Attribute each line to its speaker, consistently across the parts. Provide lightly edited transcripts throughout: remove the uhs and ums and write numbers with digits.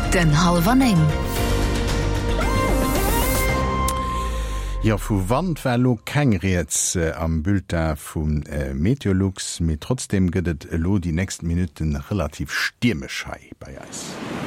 Speaker 1: Den Halvaneng.
Speaker 2: Ja, vu Wandwerlo kengreets am Bulletin vum Meteorlux, mit trotzdem gëtt lo die nächsten Minuten relativ stürmischei bei Eis.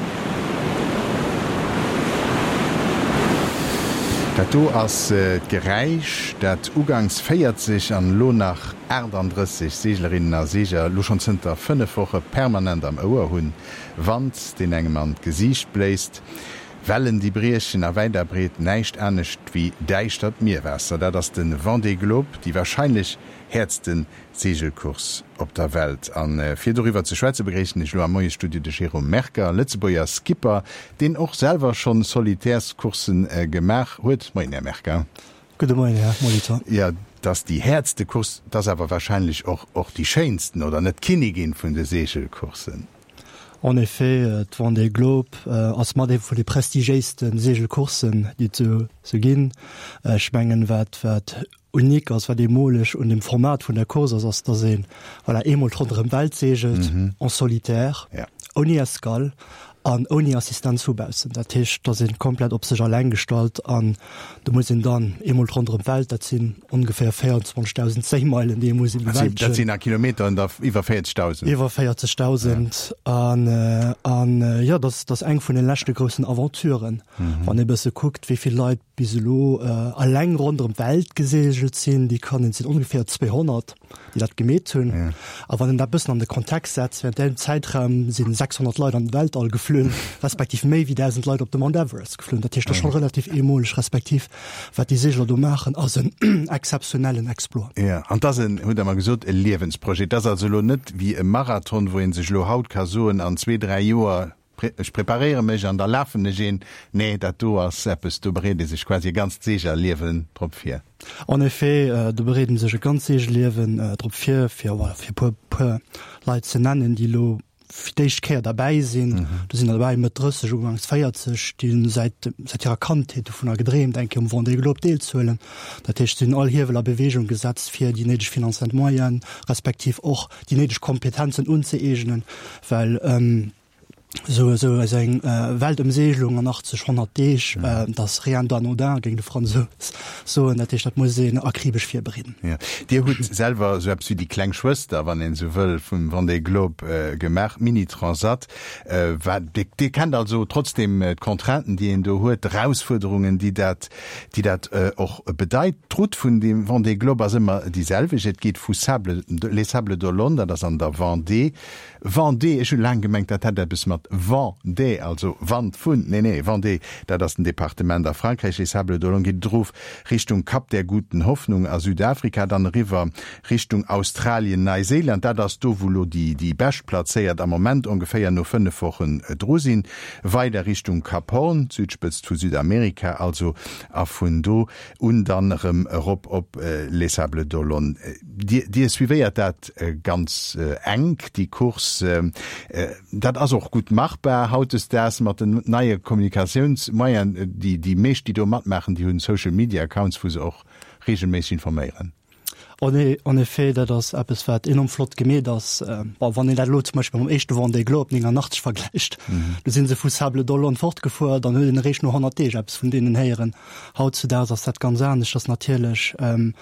Speaker 2: Dato ass Gereich, dat Ugangs feiert sich an Lo nach 38 Seglerinnen a Seger lo schon zenter 5 Woche permanent am Oer hunn, Wand den engem an Gesicht bläst, Wellen die Brierchen a weiterbreet neicht ernstnecht wie Deichstadt Meerwässer, da das den Vendée Globe die wahrscheinlich herzten Segelkurs op der Welt. An fir darüber zu Schweizer begrechen ich lo am neue Studie de Jerome Merker, Lützeboer Skipper, den auch selber schon Solitärskursen gemach huet. Moin, Herr Merker.
Speaker 3: Guten Morgen, Herr Monitor.
Speaker 2: Ja, dass die herzte Kurs, das aber wahrscheinlich auch die schönsten oder net Kinigin vun de Segelkursen.
Speaker 3: En effet, Vendée Globe als mat vu de prestigieisten Segelkursen, die zu ginn schmengen wat unik ass war demolech und dem Format vun der Kurse ass da se, weil emol runm Welt segelt en solitär, ja. Oni Eskal an oni Assistenz zubausen. Dat Tisch da sind komplett op sech allein stalt an du muss dann emol runm Welt, dat sind ungefähr 24.000 Seemeilen, die muss
Speaker 2: dat sind Kilometer iwwer 40.000
Speaker 3: iwwer 40.000 an ja das eng vun den lächte großen Aventuren. Wann e se guckt, wievi Leiit biselo allein runm Welt gesegelt sind, die können sind ungefähr 200, die dat gemet hunn. Ja. Aber wann den der bisssen an den Kontext setzt, während dem Zeitraum sind 600 Leute an Welt all geflühen, respektiv méi wie 1000 Leute op dem Mount Everest geflühen. Dat ist schon relativ emolisch, respektiv wat die Segler do machen als een exceptionellen Explor.
Speaker 2: Ja, an das hun man gesot e Lebenssprojekt. Das also net wie e Marathon, wo en sech lo haut kasoen an 2-3 Joer ich prepariere mech an der Laffen gin, nee, dat du as Seppes du berede sech quasi ganz seger liewen trop fir.
Speaker 3: En effet, du bereden sech ganz seg liewen trop fir Leiit ze nennen, die lo Fideichkeer dabei sinn, du sind dabei mat Rësseg ugangs feiert sech, die seit ihrer Kantheit vun er gedreemt enke Vendée Globe deel zuelen. Dat hicht sinn all hieweler Bewegung gesetzt fir die nedeg Finanzent Moien, respektiv och die nedeg Kompetenzen unzeegenen, weil so eng Weltumsegelung an 80 Deeg das Rien d'Anodin gegen de Franzos so netich dat muss akribisch fir bereden.
Speaker 2: Ja. Dir hut selber so wie die Kleinschwester, wann en sowel vum Vendée Globe gemerk Mini-Transat die kennt also trotzdem Kontranten, die en du huet Herausforderungen, die dat auch bedeit trut vun dem Vendée Globe as immer dieselbe. Et geht fu les Sables d'Olonne, das an der Vendée is schon lang gemengt, dat hat bis mat Vendée, also Wand vun, Vendée, da das ein Departement der Frankreich, les Sables d'Olonne geht drauf Richtung Kap der guten Hoffnung a Südafrika, dann River Richtung Australien, Neuseeland, da das do wo die Best placéiert am Moment ungefähr nur 5 Wochen Drosin, weiter Richtung Kap Horn, Südspitz zu Südamerika, also a vun do und dann Europa op les Sables d'Olonne. Die suiviert dat ganz eng, die Kurs dat as auch gut machbar, haut es das mat den neue Kommunikationsmeiern, die Mech, die do mat machen, die hunn Social Media Accounts, wo se auch regelmäßig informieren.
Speaker 3: En effet, dat das Appes wat enorm flott gemet, wann dat Lo zum Beispiel am echte Vendée Globe ninger nachts vergleicht. Du sind se vu Sables d'Olonne fortgefuer, dann hue den Rech noch 100 Apps vun denen heieren haut zu der dat ganz ernst, das natürlich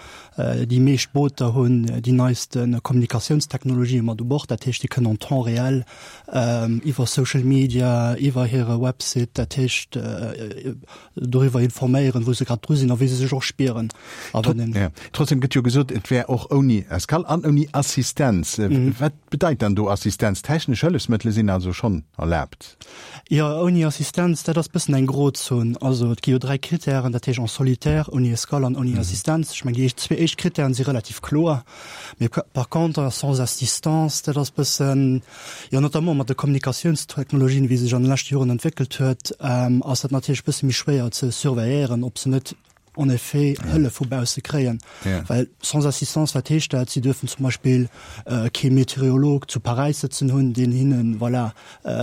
Speaker 3: die Meesbooter hunn die neuesten Kommunikationstechnologie mat du bord, dat die können an temps réel iwwer Social Media, iwwer here Website, dat techt darüber informieren, wo se grad drusinn, wie se sech auch spieren.
Speaker 2: Trotzdem gëtt jo gesot, wär auch oni es kann an uni Assistenz wat bedeit dann du Assistenz technisch Hëllesmëttle sinn also schon erlaubt.
Speaker 3: Ja, uni Assistenz dat das bisssen eng Grozon, also et gi 3 Kriterien, dat an solitär uni Eskal an uni Assistenz. Ich mein, ich 2 Kriterien sie relativ klar, mais par contre sans Assistenz dat das bisssen ja notamment mat de Kommunikationstechnologien wie se an den letzten Jahren entwickelt huet, ass dat natürlich bisssen mich schwer ze surveillieren, ob se net en effet Hölle vorbei zu kreen, weil sans Assistance versteht, sie dürfen zum Beispiel kein Meteorolog zu Paris sitzen hun den hinnen voilà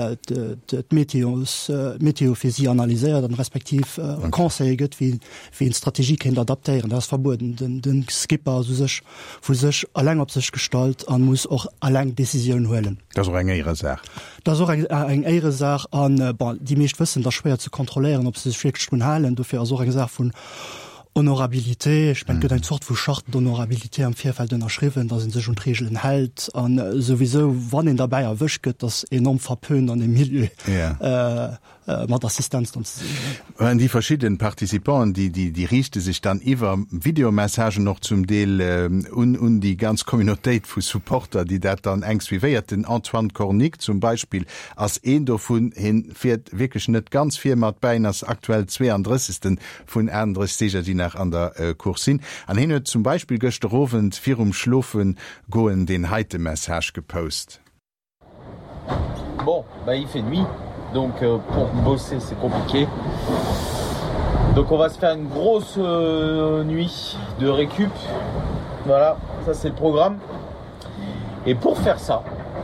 Speaker 3: Meteo für sie analysiert dann respektiv conseillet wie in Strategie kind adaptieren das verboten den Skipper sich allein op sich gestalt an muss auch allein Decision holen.
Speaker 2: Das enge Sache.
Speaker 3: Das eng eire Sache an die mecht wissen das schwer zu kontrollieren, ob sie sich wirklich halen dafür so gesagt von Honorabilité, ich mein, ein Sort vu Schachten Honorabilité am Vierfeld erschriven, da sind se schon Regeln hält an sowieso wann in dabei erwischket das enorm verpönt an dem Milieu mat Assistenz.
Speaker 2: Die verschiedenen Partizipanten, die richte sich dann iwwer Videomessagen noch zum Deel die ganz Communityit vu Supporter, die dat dann engs wieéiert den Antoine Cornic zum Beispiel als een davon hin fährt wirklich net ganz viel mat bei als aktuell 32. vun andere Steger, die nach an der Kurs sind. An hin zum Beispiel gesterovent vir Schlufen goen den heite Message gepost.
Speaker 1: Bon, il fait nuit. Donc pour bosser c'est compliqué. Donc on va se faire une grosse nuit de récup. Voilà, ça c'est le programme. Et pour faire ça,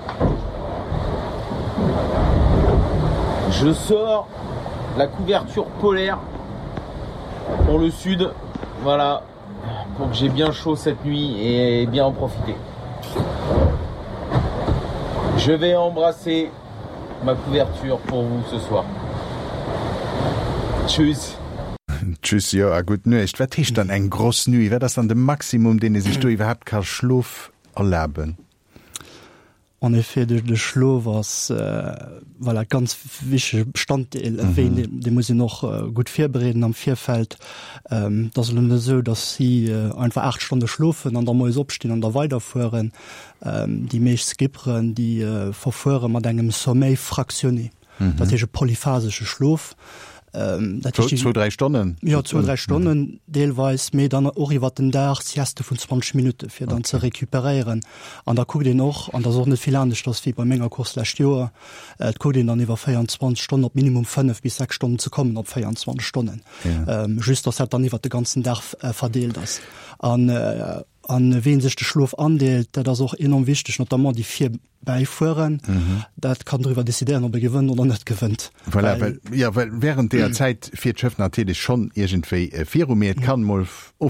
Speaker 1: je sors la couverture polaire pour le sud. Voilà, pour que j'ai bien chaud cette nuit et bien en profiter. Je vais embrasser ma couverture pour vous ce soir. Tschüss.
Speaker 2: Tschüss, ja, gut, nö, ich werde dann ein groß Nui, wäre das dann das Maximum, den ich durch überhaupt kein Schlaf erleben.
Speaker 3: En effet de Schlo was voilà, ganz wichtig Bestandteil den muss ich noch gut firbereden am Vierfeld das so dass sie einfach 8 Stunden schlufen an der muss opstehen an der weiterfuhren die Milch skipperen die verfuhren man engem Sommeil fraktionné dat polyphasische Schlof
Speaker 2: 2-3 Stunden
Speaker 3: ja 2-3 Stunden deelweis méi dann oriwwer den Dach sieste vun 20 Minuten fir dann ze rekuperieren an der ku den noch an der so net viel anders das wie bei méger Kurslächt Joer ko den dann iwwer 24 Stunden op Minimum 5 bis 6 Stunden zu kommen op 24 Stunden just das dann iwwer de ganzen Dach verdeelt das an wen sich de Schlof andeelt, dat das auch enorm wichtig notamment die 4 beifuhren dat kann darüber decidieren ob gewinnt oder net gewinnt
Speaker 2: weil während der Zeit vier Schöffen natürlich schon irgendwie Firomet kann mal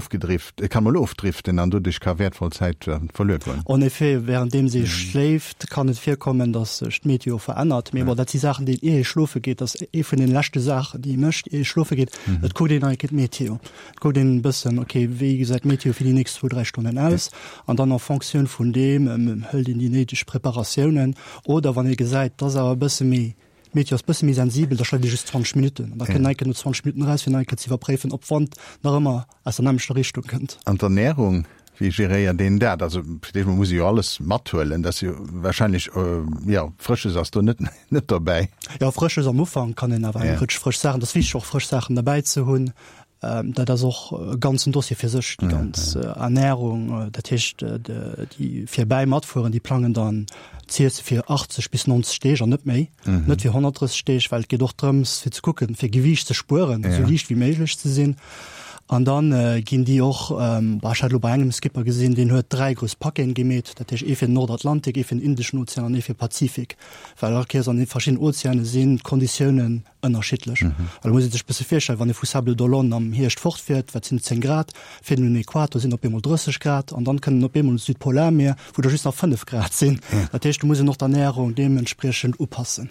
Speaker 2: aufdriften an du dich keine wertvoll Zeit verloren
Speaker 3: und effet währenddem sie schläft kann es vorkommen dass Meteo verändert mir aber die Sachen die ehe schlufe geht das von den letzte Sache die möchte schlufe geht Meteo den bisschen okay wie gesagt Meteo für die nächsten 2-3 Stunden aus und dann noch Funktion von dem hält in die genetische Präparation oder wann ihr gesagt das aber bisschen mehr Medios bisschen mehr sensibel da schreibe ich 20 Minuten da kann ich nur 20 Minuten raus wenn ich sie verpräfen opwand noch immer als eine Richtung könnt
Speaker 2: an der Ernährung wie gerier den dat also muss ich alles matuellen dass ihr wahrscheinlich frisches hast du net dabei
Speaker 3: ja frisches am Ufang kann den aber frisch sagen das wie auch frisch Sachen dabei zu holen da das auch ganzen Dossier für sich die ganz Ernährung der Tisch die 4 Beimatfuhren die planen dann für 80 bis 90 Steger net méi net wie 100 Stech weil geht doch drums fir zu gucken fir Gewicht zu spuren so licht wie möglich zu sinn an dann gin die auch bei engem Skipper gesinn den huet 3 groß Packen gemäht dat efir Nordatlantik efir Indischen Ozean an efir Pazifik weil an den verschiedenen Ozeane sinn Konditionen unterschiedlich muss ich spezifisch wann de Fusable Dolon am Hircht fortfährt wat sind 10 Grad für den Äquator sind op immer 30 Grad an dann können op immer Südpolarmeer wo der just nach 5 Grad sind dat du muss noch der Ernährung dementsprechend oppassen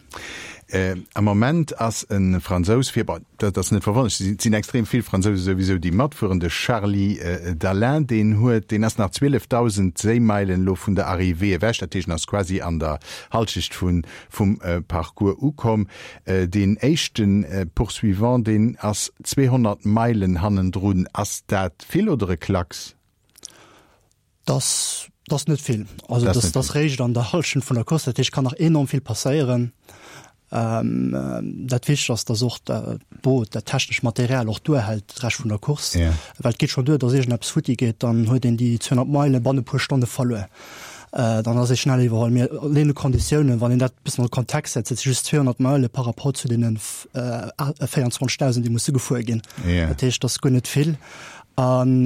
Speaker 2: am Moment as een Franzosfir das net verwandelt sind extrem viel Franzose sowieso die matfuhrende Charlie Dalin den huet den erst nach 12.000 Seemeilen lo vun der Arrivé wächt as quasi an der Halschicht vum Parcours ukom den echten poursuivant den as 200 Meilen hannen droen ass dat viel oder Klacks
Speaker 3: das net viel also das recht an der Halschen von der Koste ich kann noch enorm viel passieren dat wichtig dass der sucht Boot der technisch Material auch durchhält recht von der Kurs weil geht schon durch dass ich abs Futi geht dann hue den die 200 Meilen Bande pro Stunde falle dann as se schnell iwwer mir lene Konditionen, wann en dat bis Kontext setzt just 200 Meile par rapport zu denen 24.000 die muss gefu gin. Das go net vill. An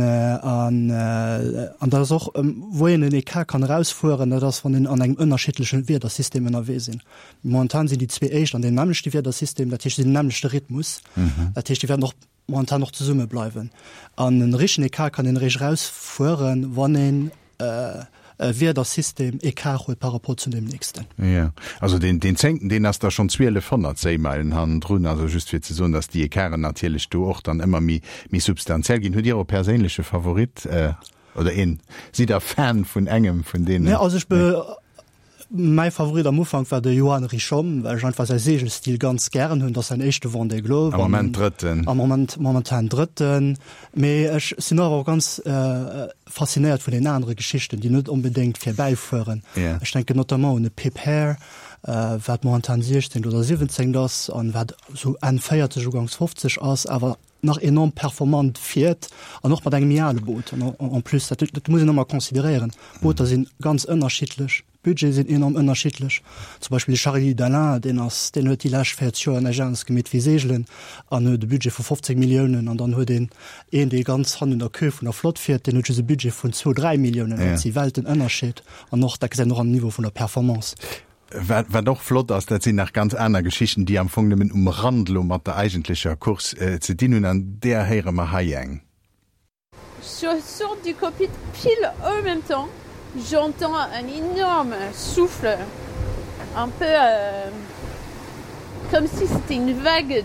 Speaker 3: das auch wo en den EK kann rausfuhren, dats van den an eng ënnerschitlechen Wedersystemen erwesinn. Momentan sind die zwei Echt an den nämlichchte Wedersystem, dat den nämlichchte Rhythmus, dat die werden noch momentan noch zu Summe bleiben. An den richen EK kann den Rech rausfuhren, wann en wie das System ekar par rapport zu dem nächsten.
Speaker 2: Ja, also den Zenken, den hast da schon 1200 Seemeilen han run, also just für zu so, dass die Ekaren natürlich du auch dann immer mi substanziell gehen. Hört ihr auch persönliche Favorit oder sie da Fan von engem von denen?
Speaker 3: Ja, also mein Favorit am Anfang war der Johann Richom, weil ich einfach sein Segelstil ganz gern hun, das ein echte Vendée Globe.
Speaker 2: Am Moment dritten.
Speaker 3: Momentan dritten. Aber ich bin auch ganz fasziniert von den anderen Geschichten, die nicht unbedingt vorbeiführen. Yeah. Ich denke notamment an Pip Hare, wat momentan 16 oder 17 das, und wat so ein feierte Zugangs 50 aus, aber nach enorm performant fährt an noch mal engem Jale Boot an plus das muss ich noch mal konsideieren. Boote sind ganz unterschiedlich, Budget sind enorm unterschiedlich. Zum Beispiel Charlie Dalin, den hue die Lachfährt en Agenz gemet wie Segelen an de Budget von 50 Millionen an dann hue den de ganz hand in der Kö von der Flot fährt, den se Budget von 2-3 Millionen sie Welt den ënnerscheet an noch da noch am Niveau von der Performance.
Speaker 2: War doch flott ass dat sie nach ganz einer Geschichten, die am Fundament Randlo mat der eigentlicher Kurs ze dienen an der Heere ma Haieng.
Speaker 4: Sur du cockpit pile en même temps, j'entends un énorme souffle, un peu comme si c'était une vague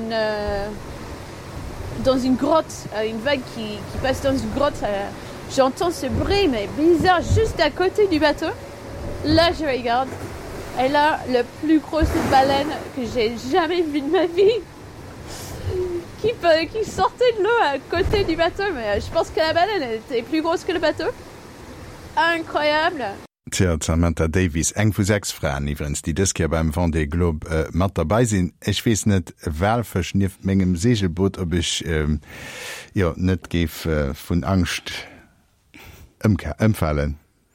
Speaker 4: dans une grotte, une vague qui passe dans une grotte. J'entends ce bruit mais bizarre juste à côté du bateau. Là, je regarde. Elle a la plus grosse baleine que j'ai jamais vue de ma vie qui sortait de l'eau à côté du bateau. Mais je pense que la baleine était plus grosse que le bateau. Incroyable.
Speaker 2: Tja, Samantha Davies, eng vu 6 Frauen iwrens, die dëske beim Vendée Globe mat dabei sinn. Ech wees net wälfech nief menggem Segelboot, ob ich net geef vun Angst ëmfallen.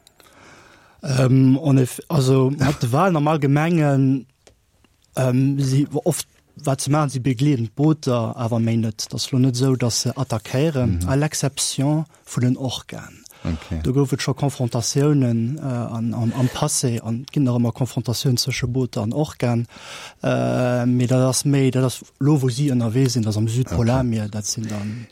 Speaker 3: Also hat Wahl normal Gemengen sie oft wat ze machen sie begleden Booter awer menet das lo net so dat se attackieren a l'exception vu den Organ. Okay. Du goufet schon Konfrontationen am Passé an kinder immer Konfrontationun zesche Boote an Organ méi das méi das lo wo sie ënnerwesinn das am Südpolarmeer dat sind dann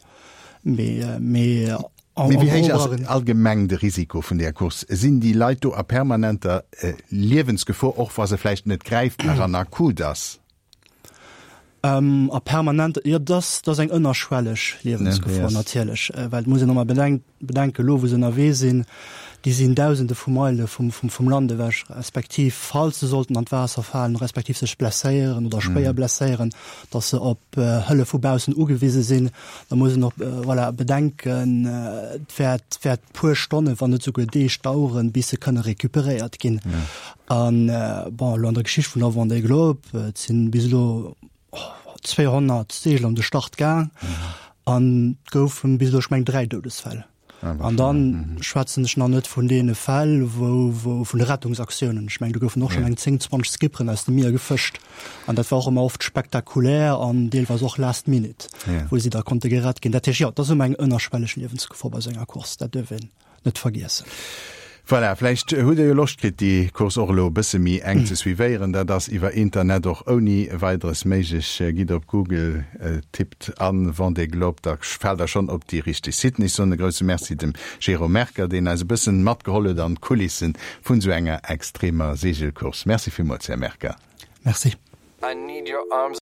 Speaker 2: wie allgemeng de Risiko vun der Kurs sinn die Leito a permanenter Liwensgefor och was se vielleicht net greift an akut das
Speaker 3: a permanent das eng ënnerschwellech Liwensgefor natürlich weil muss noch mal bedenke lo wo se erwesinn die sind tausende vu Meile vom Lande wäch respektiv falls ze sollten an Wasser fallen respektiv sech blessieren oder speier blessieren dat se op Hëlle vubausen ugewiese sinn da muss noch bedenken fährt pur Stonne wann net zu stauren bis se könne rekuperiert gin an der Geschicht vun der Vendée Globe sinn bis 200 Segel an de Start gang an goufen bis schmeng 3 Todesfälle. An dann schwatzen noch net vun dee Fall wo vun de Rettungsaktionen schmeng du gouf noch schon eng 10 Skipperen aus dem Meer gefëcht an dat war immer oft spektakulär an Deel war auch last minute wo sie da konnte gerat gin dat eng ënnerschwellech Liwensgefor bei senger Kurs dat dwen net vergessen.
Speaker 2: Voilà, vielleicht huet jo lochtkrit die Kurs Orlo bisse mi eng ze wieieren, dat das iwwer Internet och oni weiteres méigich giet op Google tippt an Vendée Globe, da fällt schon op die richtig Sydney so de grosse Merci dem Gero Merker, den als bisssen mat gehollet an Kulissen vun so enger extremer Segelkurs. Merci vielmals, Herr Merker.
Speaker 3: Merci.
Speaker 5: I need your arms.